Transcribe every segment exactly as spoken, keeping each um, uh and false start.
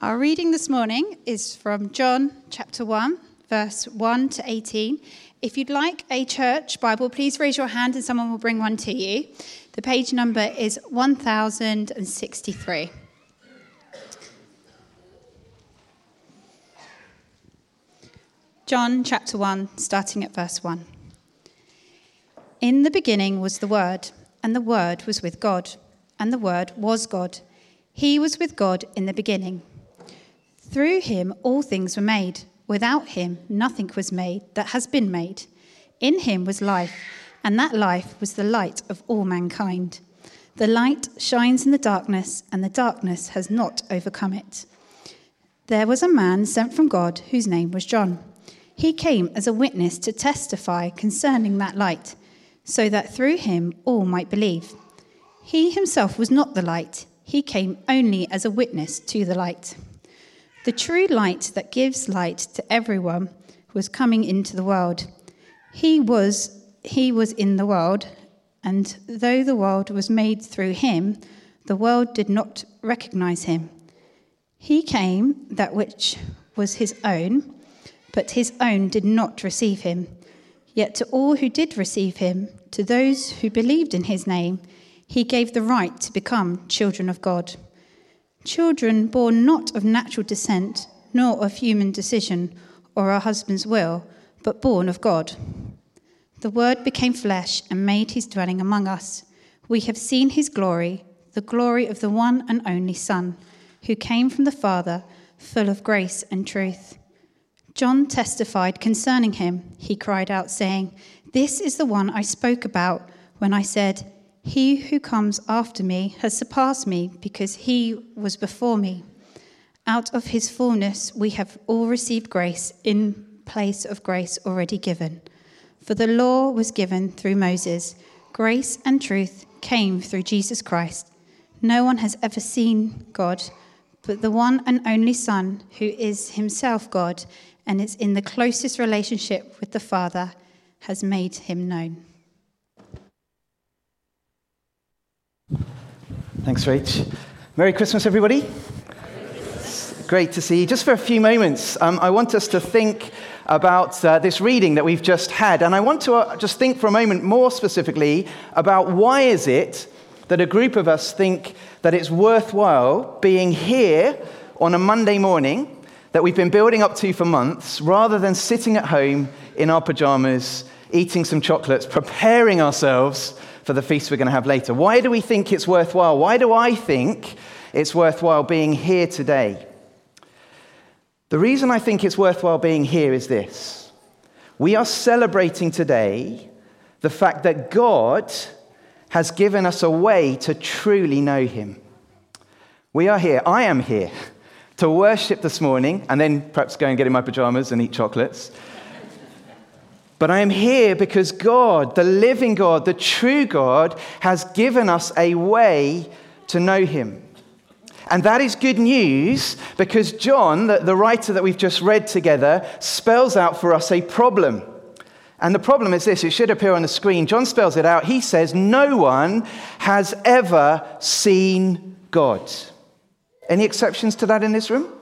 Our reading this morning is from John chapter one, verse one to eighteen. If you'd like a church Bible, please raise your hand and someone will bring one to you. The page number is one thousand sixty-three. John chapter one, starting at verse one. In the beginning was the Word, and the Word was with God, and the Word was God. He was with God in the beginning. Through him all things were made. Without him nothing was made that has been made. In him was life, and that life was the light of all mankind. The light shines in the darkness, and the darkness has not overcome it. There was a man sent from God whose name was John. He came as a witness to testify concerning that light, so that through him all might believe. He himself was not the light. He came only as a witness to the light. The true light that gives light to everyone was coming into the world. He was, he was in the world, and though the world was made through him, the world did not recognize him. He came that which was his own, but his own did not receive him. Yet to all who did receive him, to those who believed in his name, he gave the right to become children of God. Children born not of natural descent, nor of human decision or a husband's will, but born of God. The Word became flesh and made his dwelling among us. We have seen his glory, the glory of the one and only Son, who came from the Father, full of grace and truth. John testified concerning him. He cried out, saying, "This is the one I spoke about when I said, 'He who comes after me has surpassed me because he was before me.' Out of his fullness we have all received grace in place of grace already given. For the law was given through Moses. Grace and truth came through Jesus Christ. No one has ever seen God, but the one and only Son, who is himself God and is in the closest relationship with the Father, has made him known." Thanks, Rach. Merry Christmas, everybody. It's great to see you. Just for a few moments, um, I want us to think about uh, this reading that we've just had. And I want to uh, just think for a moment more specifically about why is it that a group of us think that it's worthwhile being here on a Monday morning that we've been building up to for months, rather than sitting at home in our pajamas, eating some chocolates, preparing ourselves for the feast we're going to have later. Why do we think it's worthwhile? Why do I think it's worthwhile being here today? The reason I think it's worthwhile being here is this. We are celebrating today the fact that God has given us a way to truly know him. We are here, I am here, to worship this morning, and then perhaps go and get in my pajamas and eat chocolates. But I am here because God, the living God, the true God, has given us a way to know him. And that is good news because John, the, the writer that we've just read together, spells out for us a problem. And the problem is this, it should appear on the screen. John spells it out. He says, no one has ever seen God. Any exceptions to that in this room?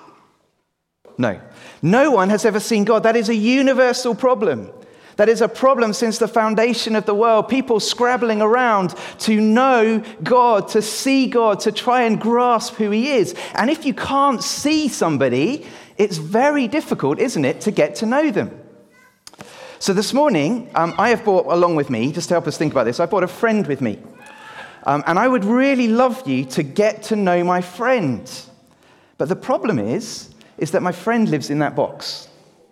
No. No one has ever seen God. That is a universal problem. That is a problem since the foundation of the world. People scrabbling around to know God, to see God, to try and grasp who he is. And if you can't see somebody, it's very difficult, isn't it, to get to know them. So this morning, um, I have brought along with me, just to help us think about this, I brought a friend with me. Um, and I would really love you to get to know my friend. But the problem is, is that my friend lives in that box.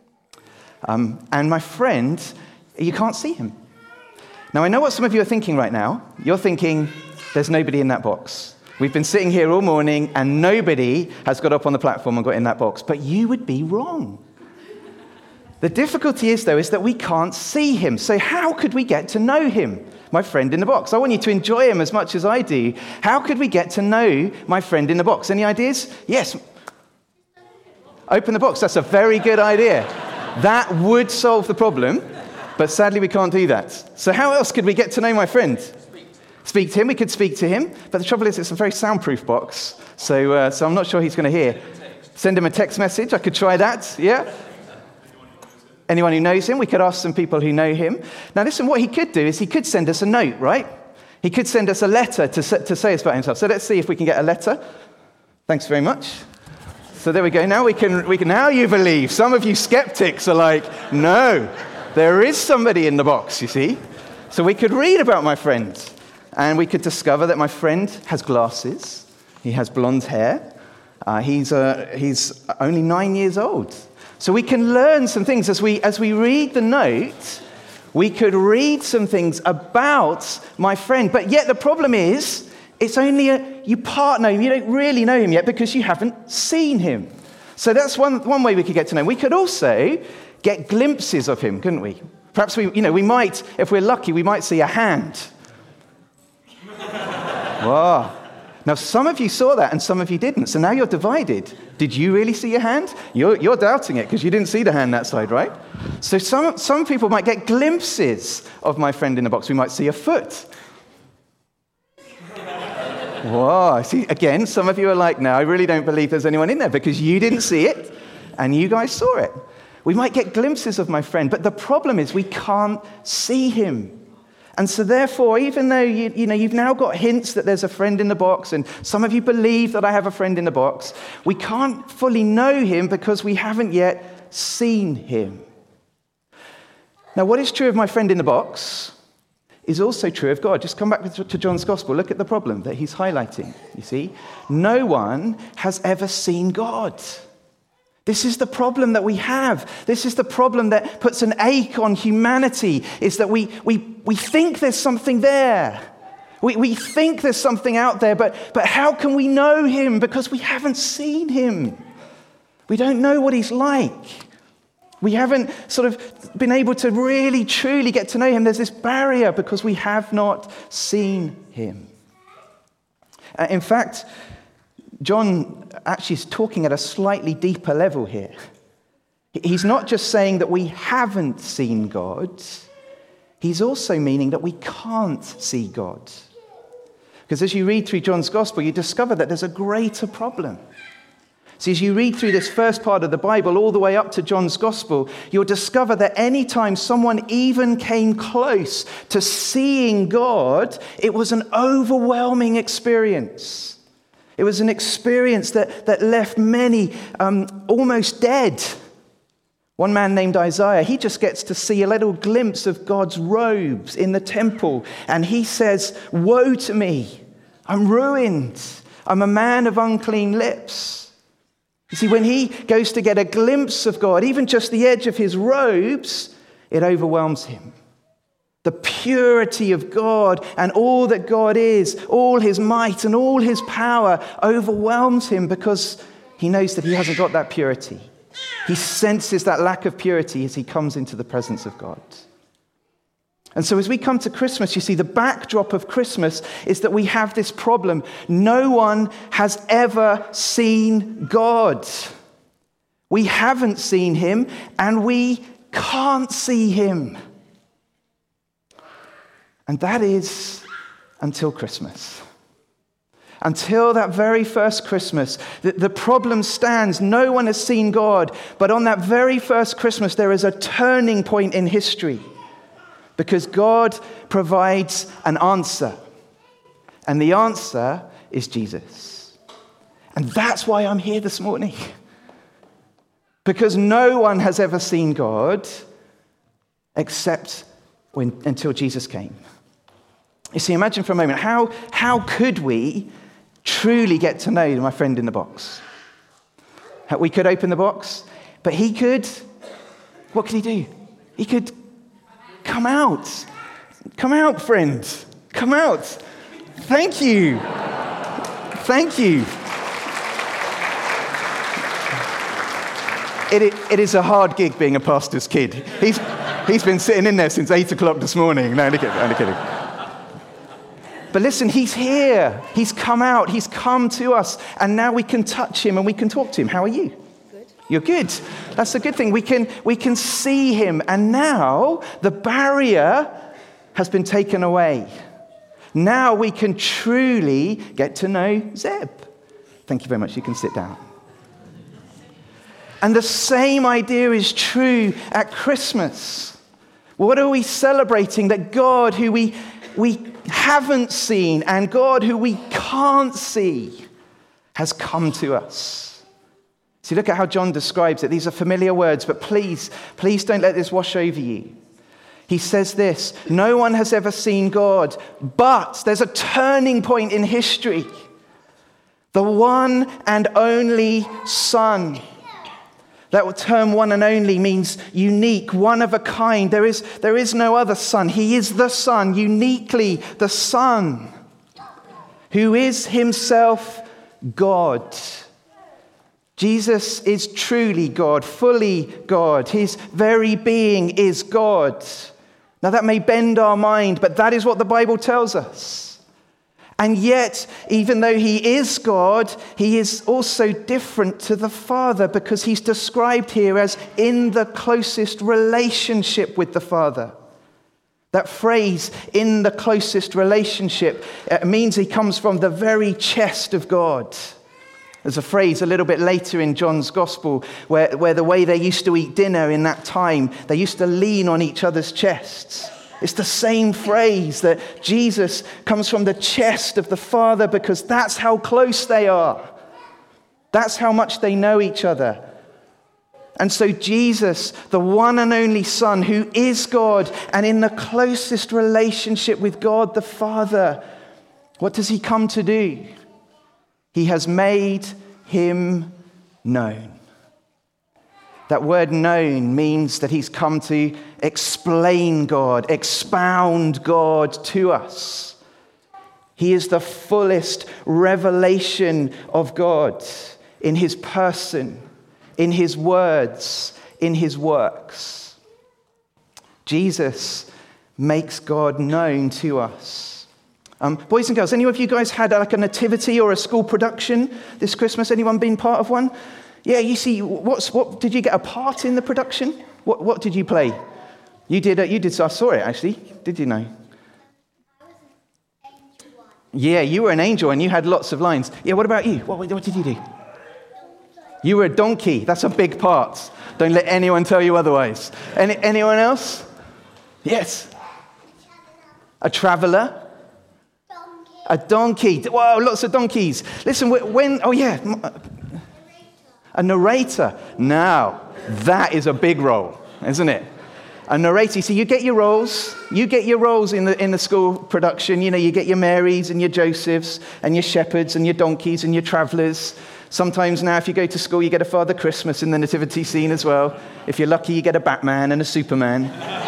Um, and my friend, you can't see him. Now, I know what some of you are thinking right now. You're thinking, there's nobody in that box. We've been sitting here all morning, and nobody has got up on the platform and got in that box. But you would be wrong. The difficulty is, though, is that we can't see him. So how could we get to know him? My friend in the box. I want you to enjoy him as much as I do. How could we get to know my friend in the box? Any ideas? Yes. Open the box. That's a very good idea. That would solve the problem, but sadly we can't do that. So how else could we get to know my friend? Speak. Speak to him. We could speak to him, but the trouble is it's a very soundproof box, so uh, so I'm not sure he's going to hear. Send him a text message. I could try that. Yeah? Anyone who knows him, we could ask some people who know him. Now listen, what he could do is he could send us a note, right? He could send us a letter to, to say us about himself. So let's see if we can get a letter. Thanks very much. So there we go. Now we can, we can, now you believe. Some of you skeptics are like, no, there is somebody in the box, you see. So we could read about my friend, and we could discover that my friend has glasses. He has blonde hair. Uh, he's, uh, he's only nine years old. So we can learn some things as we, as we read the note. We could read some things about my friend. But yet the problem is, it's only a, you part know him. You don't really know him yet because you haven't seen him. So that's one, one way we could get to know him. We could also get glimpses of him, couldn't we? Perhaps we, you know, we might, if we're lucky, we might see a hand. Wow. Now, some of you saw that and some of you didn't. So now you're divided. Did you really see a hand? You're, you're doubting it because you didn't see the hand that side, right? So some, some people might get glimpses of my friend in the box. We might see a foot. Whoa. See, again, some of you are like, no, I really don't believe there's anyone in there because you didn't see it and you guys saw it. We might get glimpses of my friend, but the problem is we can't see him. And so therefore, even though you, you know, you've now got hints that there's a friend in the box, and some of you believe that I have a friend in the box, we can't fully know him because we haven't yet seen him. Now, what is true of my friend in the box is also true of God. Just come back to John's Gospel. Look at the problem that he's highlighting, you see. No one has ever seen God. This is the problem that we have. This is the problem that puts an ache on humanity, is that we, we, we think there's something there. We, we think there's something out there, but, but how can we know him? Because we haven't seen him. We don't know what he's like. We haven't sort of been able to really, truly get to know him. There's this barrier because we have not seen him. Uh, in fact, John actually is talking at a slightly deeper level here. He's not just saying that we haven't seen God. He's also meaning that we can't see God. Because as you read through John's Gospel, you discover that there's a greater problem. See, as you read through this first part of the Bible all the way up to John's Gospel, you'll discover that any time someone even came close to seeing God, it was an overwhelming experience. It was an experience that, that left many um, almost dead. One man named Isaiah, he just gets to see a little glimpse of God's robes in the temple. And he says, "Woe to me, I'm ruined. I'm a man of unclean lips." You see, when he goes to get a glimpse of God, even just the edge of his robes, it overwhelms him. The purity of God and all that God is, all his might and all his power overwhelms him because he knows that he hasn't got that purity. He senses that lack of purity as he comes into the presence of God. And so as we come to Christmas, you see, the backdrop of Christmas is that we have this problem. No one has ever seen God. We haven't seen him and we can't see him. And that is until Christmas. Until that very first Christmas, the, the problem stands. No one has seen God. But on that very first Christmas, there is a turning point in history. Because God provides an answer. And the answer is Jesus. And that's why I'm here this morning. Because no one has ever seen God except when, until Jesus came. You see, imagine for a moment, how, how could we truly get to know my friend in the box? We could open the box, but he could, what could he do? He could come out. Come out, friend. Come out. Thank you. Thank you. It, it, it is a hard gig being a pastor's kid. He's, he's been sitting in there since eight o'clock this morning. No, only kidding. Only kidding. But listen, he's here. He's come out. He's come to us. And now we can touch him and we can talk to him. How are you? Good. You're good. That's a good thing. We can, we can see him. And now the barrier has been taken away. Now we can truly get to know Zeb. Thank you very much. You can sit down. And the same idea is true at Christmas. What are we celebrating? That God who we, we haven't seen and God who we can't see has come to us. See, look at how John describes it. These are familiar words, but please, please don't let this wash over you. He says this, no one has ever seen God, but there's a turning point in history. The one and only Son. That term one and only means unique, one of a kind. There is, there is no other Son. He is the Son, uniquely the Son, who is himself God. Jesus is truly God, fully God. His very being is God. Now that may bend our mind, but that is what the Bible tells us. And yet, even though he is God, he is also different to the Father because he's described here as in the closest relationship with the Father. That phrase, in the closest relationship, means he comes from the very chest of God. There's a phrase a little bit later in John's Gospel where, where the way they used to eat dinner in that time, they used to lean on each other's chests. It's the same phrase that Jesus comes from the chest of the Father because that's how close they are. That's how much they know each other. And so Jesus, the one and only Son who is God and in the closest relationship with God the Father, what does he come to do? He has made him known. That word known means that he's come to explain God, expound God to us. He is the fullest revelation of God in his person, in his words, in his works. Jesus makes God known to us. Um, boys and girls, any of you guys had like a nativity or a school production this Christmas? Anyone been part of one? Yeah, you see, what's what? Did you get a part in the production? What what did you play? You did. Uh, you did. So I saw it actually. Did you know? I was an angel. Yeah, you were an angel and you had lots of lines. Yeah. What about you? What what did you do? You were a donkey. That's a big part. Don't let anyone tell you otherwise. Any anyone else? Yes. A traveler. Donkey. A donkey. Wow, lots of donkeys. Listen, when oh yeah. A narrator. Now, that is a big role, isn't it? A narrator. So you get your roles. You get your roles in the in the school production. You know, you get your Marys and your Josephs and your shepherds and your donkeys and your travelers. Sometimes now, if you go to school, you get a Father Christmas in the nativity scene as well. If you're lucky, you get a Batman and a Superman.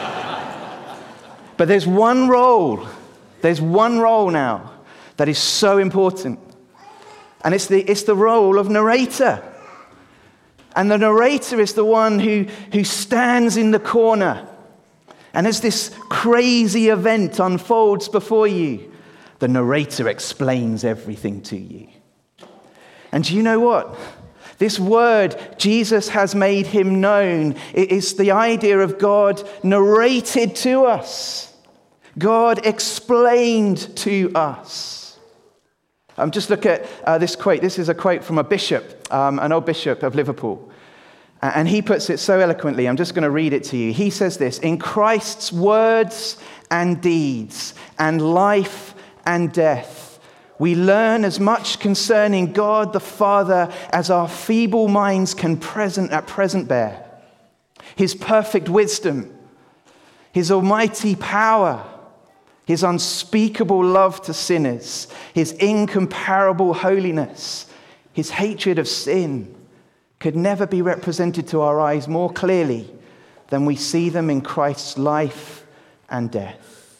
But there's one role. There's one role now that is so important. And it's the it's the role of narrator. And the narrator is the one who, who stands in the corner. And as this crazy event unfolds before you, the narrator explains everything to you. And do you know what? This word, Jesus has made him known, it is the idea of God narrated to us. God explained to us. Um, just look at uh, this quote. This is a quote from a bishop, um, an old bishop of Liverpool. And he puts it so eloquently. I'm just going to read it to you. He says this, in Christ's words and deeds and life and death, we learn as much concerning God the Father as our feeble minds can present at present bear. His perfect wisdom, his almighty power, his unspeakable love to sinners, his incomparable holiness, his hatred of sin could never be represented to our eyes more clearly than we see them in Christ's life and death.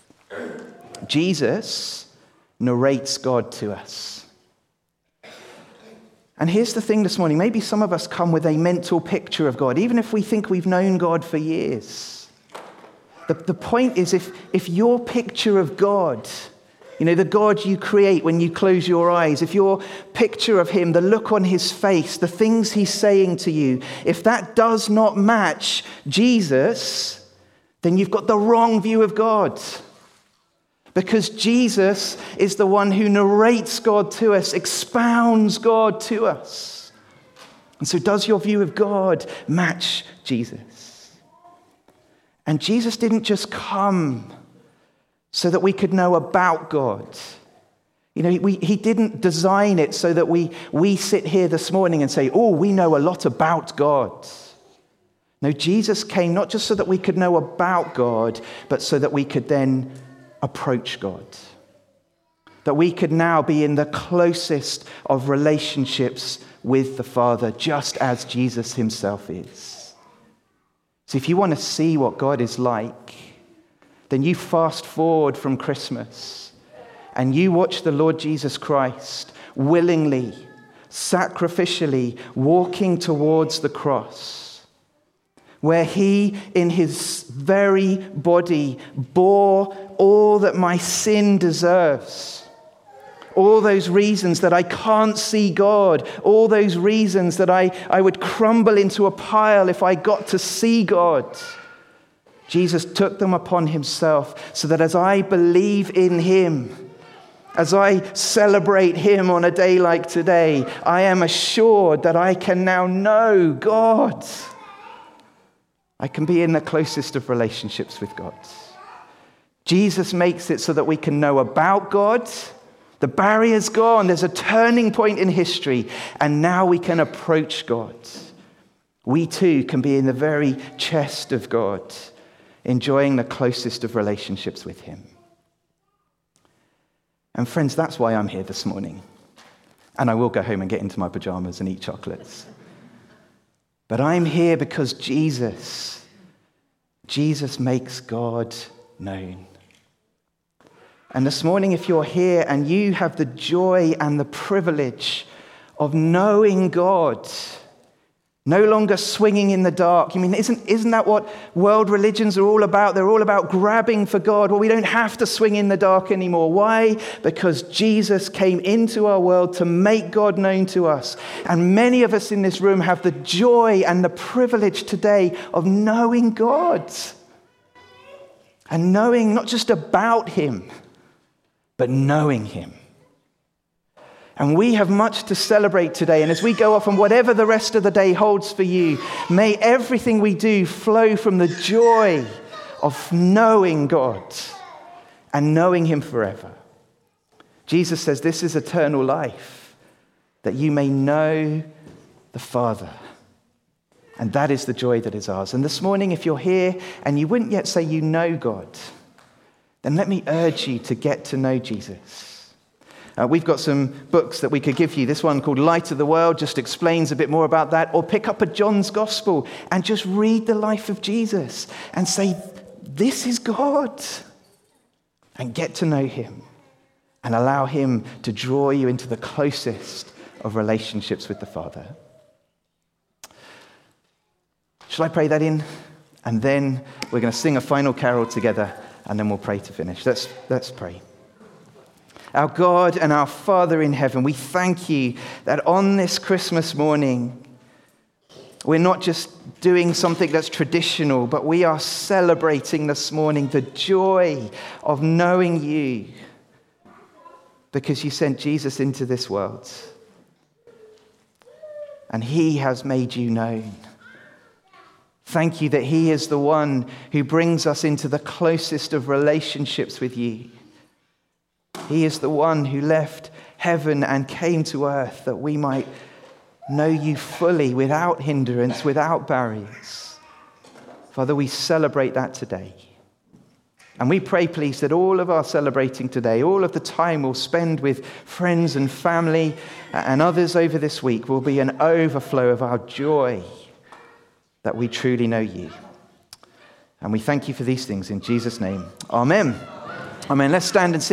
Jesus narrates God to us. And here's the thing this morning. Maybe some of us come with a mental picture of God, even if we think we've known God for years. The, the point is, if, if your picture of God, you know, the God you create when you close your eyes, if your picture of him, the look on his face, the things he's saying to you, if that does not match Jesus, then you've got the wrong view of God. Because Jesus is the one who narrates God to us, expounds God to us. And so does your view of God match Jesus? And Jesus didn't just come so that we could know about God. You know, we, he didn't design it so that we, we sit here this morning and say, oh, we know a lot about God. No, Jesus came not just so that we could know about God, but so that we could then approach God. That we could now be in the closest of relationships with the Father, just as Jesus himself is. So if you want to see what God is like, then you fast forward from Christmas and you watch the Lord Jesus Christ willingly, sacrificially walking towards the cross, where he in his very body bore all that my sin deserves. All those reasons that I can't see God, all those reasons that I, I would crumble into a pile if I got to see God. Jesus took them upon himself so that as I believe in him, as I celebrate him on a day like today, I am assured that I can now know God. I can be in the closest of relationships with God. Jesus makes it so that we can know about God. The barrier's gone. There's a turning point in history, and now we can approach God. We too can be in the very chest of God, enjoying the closest of relationships with him. And friends, that's why I'm here this morning. And I will go home and get into my pajamas and eat chocolates. But I'm here because Jesus, Jesus makes God known. And this morning, if you're here and you have the joy and the privilege of knowing God, no longer swinging in the dark. I mean, isn't, isn't that what world religions are all about? They're all about grabbing for God. Well, we don't have to swing in the dark anymore. Why? Because Jesus came into our world to make God known to us. And many of us in this room have the joy and the privilege today of knowing God. And knowing not just about him, but knowing him. And we have much to celebrate today. And as we go off and whatever the rest of the day holds for you, may everything we do flow from the joy of knowing God and knowing him forever. Jesus says this is eternal life, that you may know the Father. And that is the joy that is ours. And this morning, if you're here and you wouldn't yet say you know God, then let me urge you to get to know Jesus. Uh, we've got some books that we could give you. This one called Light of the World just explains a bit more about that. Or pick up a John's Gospel and just read the life of Jesus and say, this is God. And get to know him and allow him to draw you into the closest of relationships with the Father. Shall I pray that in? And then we're going to sing a final carol together. And then we'll pray to finish. Let's, let's pray. Our God and our Father in heaven, we thank you that on this Christmas morning, we're not just doing something that's traditional, but we are celebrating this morning the joy of knowing you because you sent Jesus into this world. And he has made you known. Thank you that he is the one who brings us into the closest of relationships with you. He is the one who left heaven and came to earth that we might know you fully, without hindrance, without barriers. Father, we celebrate that today. And we pray, please, that all of our celebrating today, all of the time we'll spend with friends and family and others over this week will be an overflow of our joy that we truly know you. And we thank you for these things in Jesus' name. Amen. Amen. Let's stand and sing.